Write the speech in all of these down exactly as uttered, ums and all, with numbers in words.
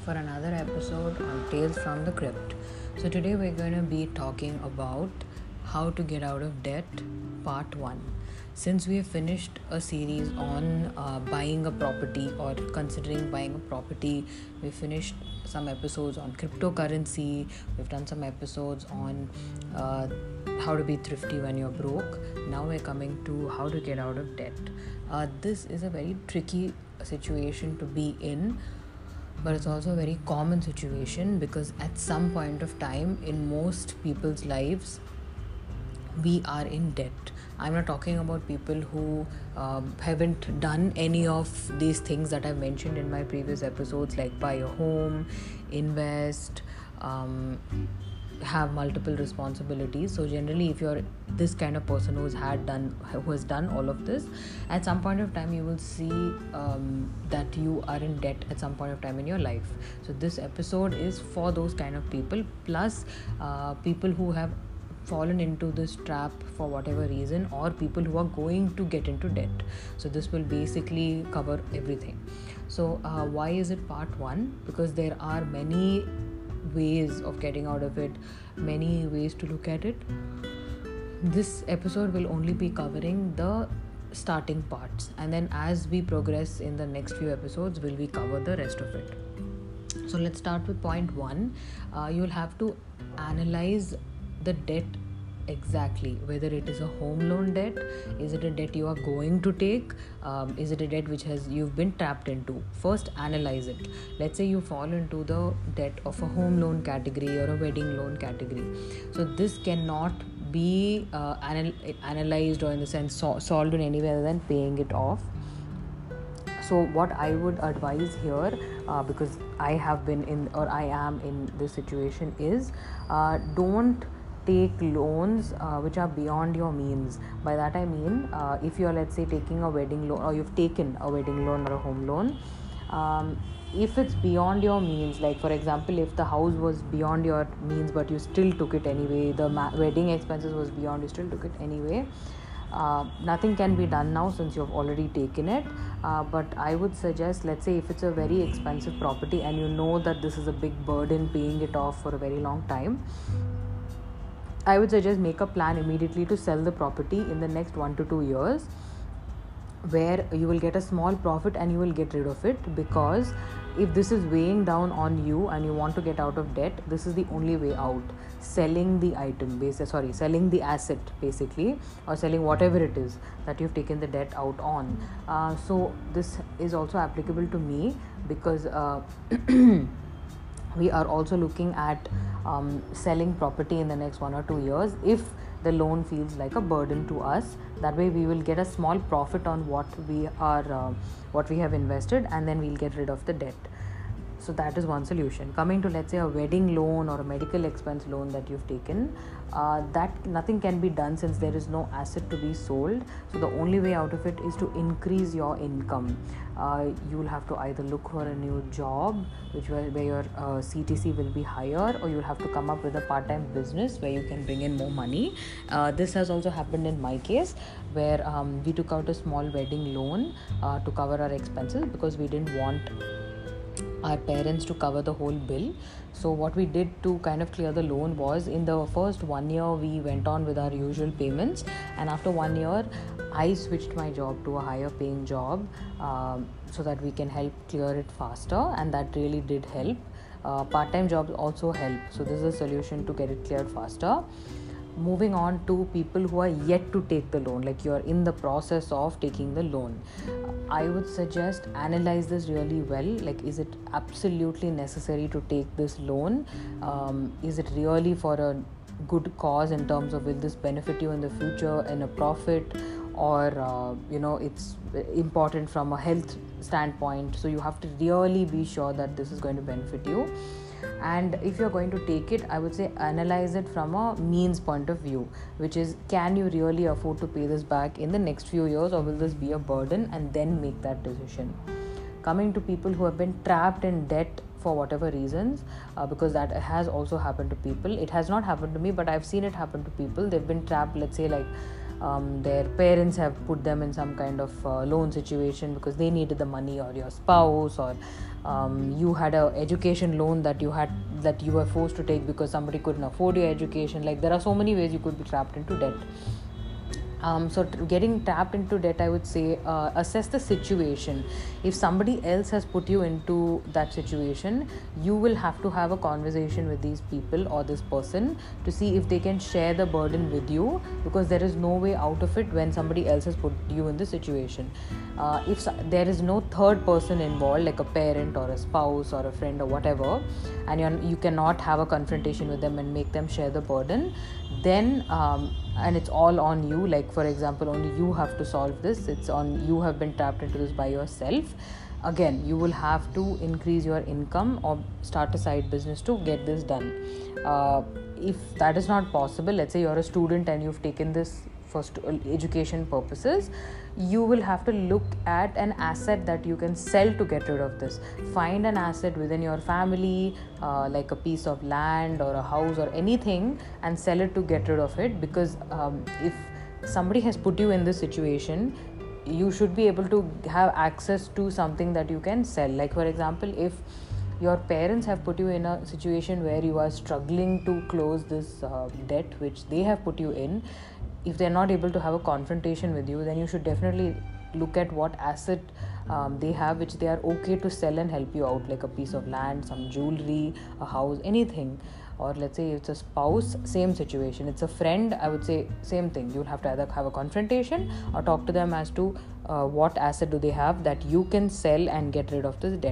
for another episode on Tales from the Crypt. So, today we're going to be talking about how to get out of debt, part one. Since we have finished a series on uh, buying a property or considering buying a property, we finished some episodes on cryptocurrency, we've done some episodes on uh, how to be thrifty when you're broke. Now we're coming to how to get out of debt. Uh, this is a very tricky situation to be in, but it's also a very common situation because at some point of time in most people's lives we are in debt. I'm not talking about people who um, haven't done any of these things that I've mentioned in my previous episodes, like buy a home, invest, um, have multiple responsibilities. So generally, if you're this kind of person who's had done who has done all of this, at some point of time you will see um, that you are in debt at some point of time in your life. So this episode is for those kind of people, plus uh, people who have fallen into this trap for whatever reason, or people who are going to get into debt. So this will basically cover everything. So uh, why is it part one? Because there are many ways of getting out of it, many ways to look at it. This episode will only be covering the starting parts, and then as we progress in the next few episodes, will we cover the rest of it. So let's start with point one. Uh, you'll have to analyze the debt exactly, whether it is a home loan debt, is it a debt you are going to take, um, is it a debt which has you've been trapped into. First analyze it. Let's say you fall into the debt of a home loan category or a wedding loan category. So this cannot be uh, anal- analyzed or in the sense so- solved in any way other than paying it off. So what I would advise here, uh, because I have been in or I am in this situation, is uh, don't take loans uh, which are beyond your means. By that I mean, uh, if you're, let's say, taking a wedding loan, or you've taken a wedding loan or a home loan, um, if it's beyond your means, like for example, if the house was beyond your means but you still took it anyway, the ma- wedding expenses was beyond, you still took it anyway, uh, nothing can be done now since you've already taken it. Uh, but I would suggest, let's say if it's a very expensive property and you know that this is a big burden paying it off for a very long time, I would suggest make a plan immediately to sell the property in the next one to two years, where you will get a small profit and you will get rid of it. Because if this is weighing down on you and you want to get out of debt, this is the only way out. Selling the item, basi- sorry, selling the asset basically, or selling whatever it is that you've taken the debt out on. Uh, so this is also applicable to me because uh, we are also looking at um, selling property in the next one or two years if the loan feels like a burden to us. That way we will get a small profit on what we are uh, what we have invested, and then we'll get rid of the debt. So that is one solution. Coming to, let's say, a wedding loan or a medical expense loan that you've taken, uh, that nothing can be done since there is no asset to be sold. So the only way out of it is to increase your income. Uh, you will have to either look for a new job, which where, where your uh, C T C will be higher, or you'll have to come up with a part-time business where you can bring in more money. Uh, this has also happened in my case, where um, we took out a small wedding loan uh, to cover our expenses because we didn't want our parents to cover the whole bill. So what we did to kind of clear the loan was, in the first one year we went on with our usual payments, and after one year I switched my job to a higher paying job um, so that we can help clear it faster, and that really did help. Uh, part-time jobs also help, so this is a solution to get it cleared faster. Moving on to people who are yet to take the loan, like you're in the process of taking the loan, I would suggest analyze this really well. Like, is it absolutely necessary to take this loan? Um, is it really for a good cause in terms of will this benefit you in the future in a profit, or uh, you know it's important from a health standpoint? So you have to really be sure that this is going to benefit you. And if you're going to take it, I would say analyze it from a means point of view, which is, can you really afford to pay this back in the next few years, or will this be a burden? And then make that decision. Coming to people who have been trapped in debt for whatever reasons, uh, because that has also happened to people. It has not happened to me, but I've seen it happen to people. They've been trapped, let's say, like um, their parents have put them in some kind of uh, loan situation because they needed the money, or your spouse, or um, you had a education loan that you had that you were forced to take because somebody couldn't afford your education. Like, there are so many ways you could be trapped into debt. Um, so t- getting trapped into debt, I would say, uh, assess the situation. If somebody else has put you into that situation, you will have to have a conversation with these people or this person to see if they can share the burden with you, because there is no way out of it when somebody else has put you in this situation. Uh, if so- there is no third person involved, like a parent or a spouse or a friend or whatever, and you're, you cannot have a confrontation with them and make them share the burden, then um, and it's all on you. Like, for example, only you have to solve this. It's on you have been trapped into this by yourself. Again, you will have to increase your income or start a side business to get this done. Uh, if that is not possible, let's say you're a student and you've taken this for st- education purposes, you will have to look at an asset that you can sell to get rid of this. Find an asset within your family, uh, like a piece of land or a house or anything, and sell it to get rid of it. Because um, if somebody has put you in this situation, you should be able to have access to something that you can sell. Like, for example, if your parents have put you in a situation where you are struggling to close this uh, debt which they have put you in, if they're not able to have a confrontation with you, then you should definitely look at what asset um, they have which they are okay to sell and help you out, like a piece of land, some jewelry, a house, anything. Or let's say it's a spouse, same situation. It's a friend, I would say same thing. You'll have to either have a confrontation or talk to them as to uh, what asset do they have that you can sell and get rid of this debt.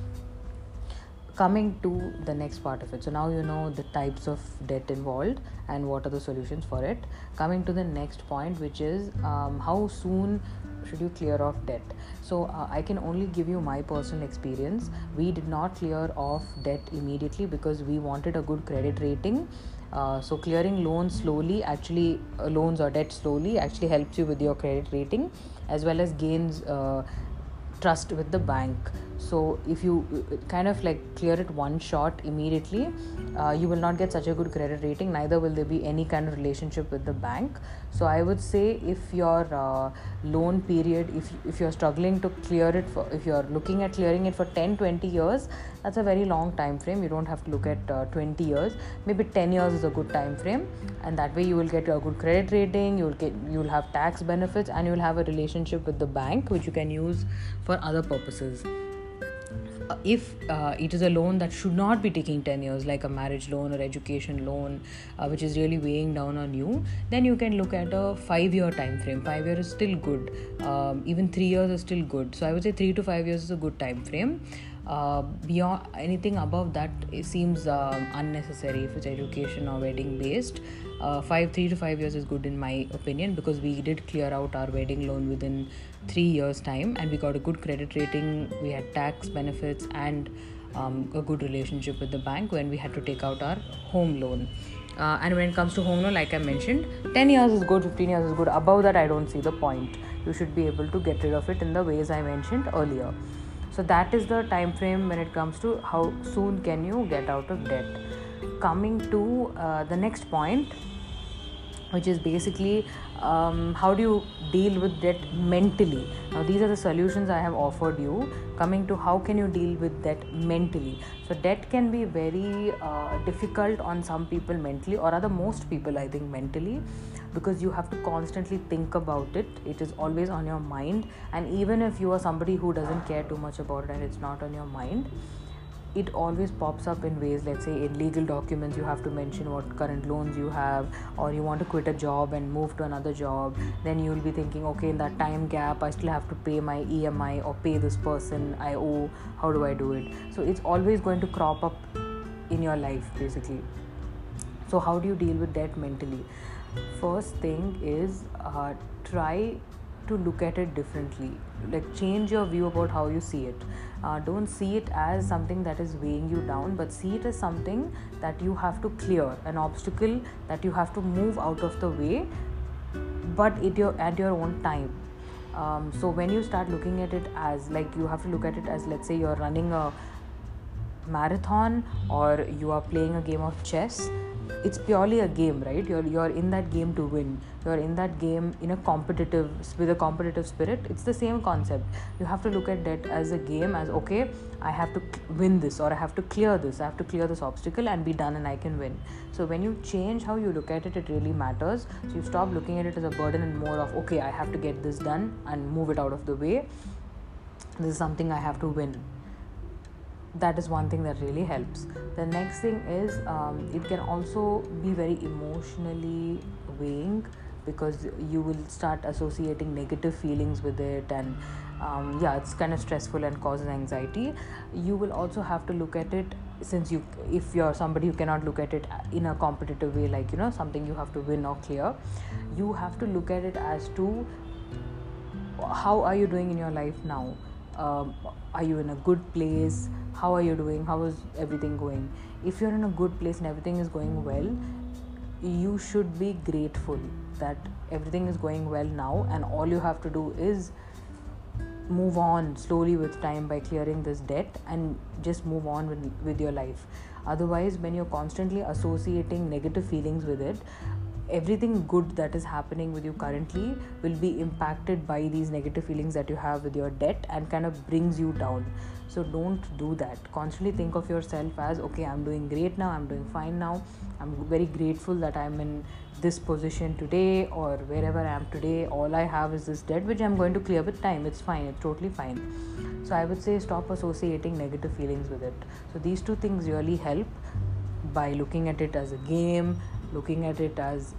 Coming to the next part of it, so now you know the types of debt involved and what are the solutions for it. Coming to the next point, which is um, how soon should you clear off debt. So uh, I can only give you my personal experience. We did not clear off debt immediately because we wanted a good credit rating. Uh, so clearing loans slowly actually uh, loans or debt slowly actually helps you with your credit rating, as well as gains uh, trust with the bank. So if you kind of like clear it one shot immediately, uh, you will not get such a good credit rating, neither will there be any kind of relationship with the bank. So I would say, if your uh, loan period, if if you're struggling to clear it for, if you're looking at clearing it for ten twenty years, that's a very long time frame. You don't have to look at uh, twenty years. Maybe ten years is a good time frame, and that way you will get a good credit rating, you'll get you'll have tax benefits, and you'll have a relationship with the bank which you can use for other purposes. If uh, it is a loan that should not be taking ten years, like a marriage loan or education loan, uh, which is really weighing down on you, then you can look at a five year time frame. Five years is still good. Um, even three years is still good. So I would say three to five years is a good time frame. Uh, beyond anything above that, it seems um, unnecessary if it's education or wedding based. Uh, five three to five years is good in my opinion, because we did clear out our wedding loan within three years time, and we got a good credit rating. We had tax benefits and um, a good relationship with the bank when we had to take out our home loan. Uh, and when it comes to home loan, like I mentioned, ten years is good, fifteen years is good. Above that, I don't see the point. You should be able to get rid of it in the ways I mentioned earlier. So that is the time frame when it comes to how soon can you get out of debt. Coming to uh, the next point, which is basically um, how do you deal with debt mentally. Now these are the solutions I have offered you. Coming to how can you deal with debt mentally. So debt can be very uh, difficult on some people mentally, or rather most people I think mentally, because you have to constantly think about it. It is always on your mind, and even if you are somebody who doesn't care too much about it and it's not on your mind, it always pops up in ways. Let's say in legal documents you have to mention what current loans you have, or you want to quit a job and move to another job, then you'll be thinking, okay, in that time gap I still have to pay my E M I or pay this person I owe. How do I do it? So it's always going to crop up in your life basically. So how do you deal with debt mentally? First thing is uh, try to look at it differently. Like, change your view about how you see it. Uh, don't see it as something that is weighing you down, but see it as something that you have to clear, an obstacle that you have to move out of the way, but at your at your own time. Um, so when you start looking at it as, like, you have to look at it as, let's say you're running a marathon or you are playing a game of chess, it's purely a game, right? You're you're in that game to win. You're in that game in a competitive with a competitive spirit. It's the same concept. You have to look at that as a game, as okay, I have to win this, or I have to clear this. I have to clear this obstacle and be done, and I can win. So when you change how you look at it, it really matters. So you stop looking at it as a burden and more of okay, I have to get this done and move it out of the way. This is something I have to win. That is one thing that really helps. The next thing is um, it can also be very emotionally weighing, because you will start associating negative feelings with it, and um, yeah, it's kind of stressful and causes anxiety. You will also have to look at it, since you if you're somebody who cannot look at it in a competitive way, like you know something you have to win or clear, you have to look at it as to how are you doing in your life now. Um, are you in a good place? How are you doing? How is everything going? If you're in a good place and everything is going well, you should be grateful that everything is going well now, and all you have to do is move on slowly with time by clearing this debt and just move on with, with your life. Otherwise, when you're constantly associating negative feelings with it, everything good that is happening with you currently will be impacted by these negative feelings that you have with your debt and kind of brings you down. So don't do that. Constantly think of yourself as okay, I'm doing great now, I'm doing fine now, I'm very grateful that I'm in this position today, or wherever I am today. All I have is this debt which I'm going to clear with time. It's fine, it's totally fine. So I would say stop associating negative feelings with it. So these two things really help, by looking at it as a game, looking at it as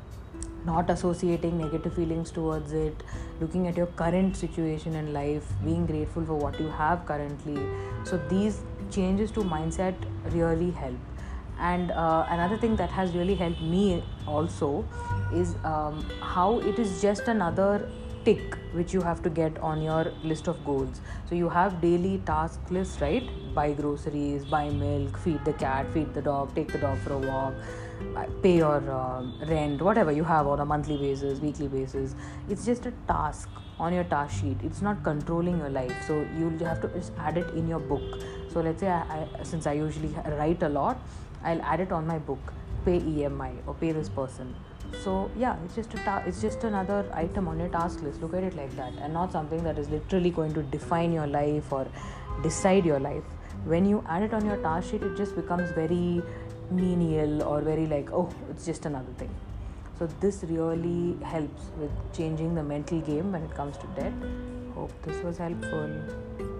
not associating negative feelings towards it, looking at your current situation in life, being grateful for what you have currently. So these changes to mindset really help. And uh, another thing that has really helped me also is um, how it is just another tick which you have to get on your list of goals. So you have daily task lists, right? Buy groceries, buy milk, feed the cat, feed the dog, take the dog for a walk, pay your uh, rent, whatever you have on a monthly basis, weekly basis. It's just a task on your task sheet. It's not controlling your life. So you'll have to just add it in your book. So let's say I, I since I usually write a lot, I'll add it on my book. Pay E M I or pay this person. So yeah, it's just a ta- it's just another item on your task list. Look at it like that, and not something that is literally going to define your life or decide your life. When you add it on your task sheet, it just becomes very menial or very like, oh, it's just another thing. So this really helps with changing the mental game when it comes to debt. Hope this was helpful.